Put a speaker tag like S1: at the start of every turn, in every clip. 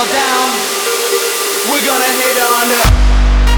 S1: fall down, we're gonna hit on.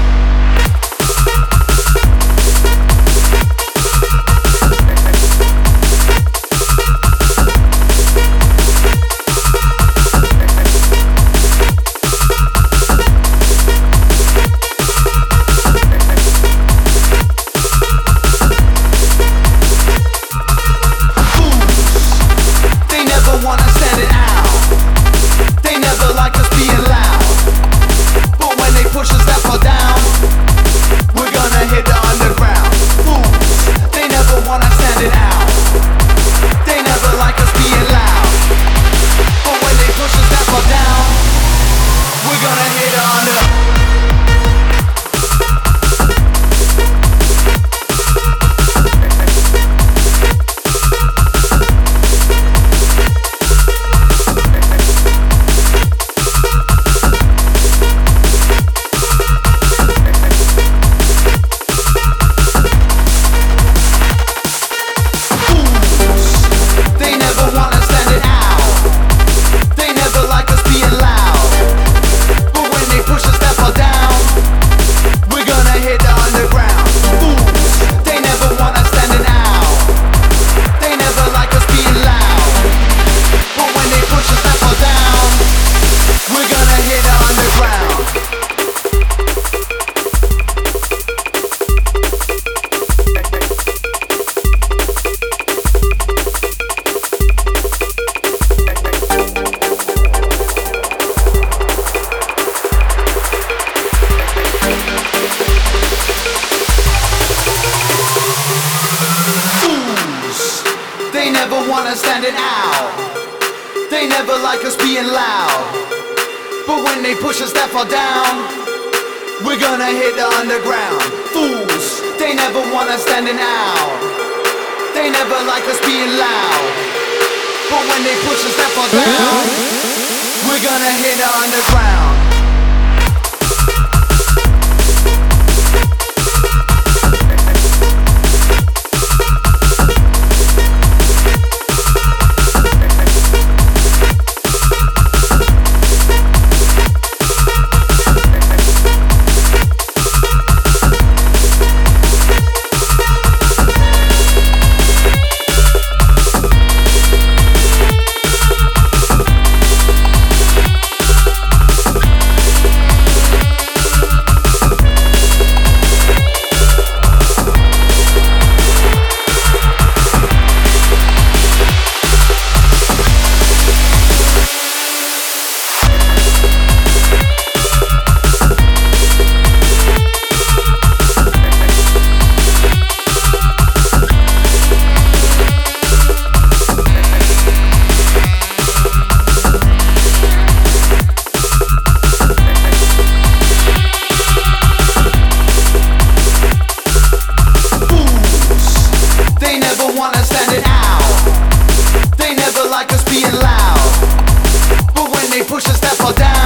S1: They never wanna stand it out. They never like us being loud. But when they push us that far down, we're gonna hit the underground. Fools, they never wanna stand it out. They never like us being loud. But when they push us that far down, we're gonna hit the underground. Like us being loud, but when they push us that far down,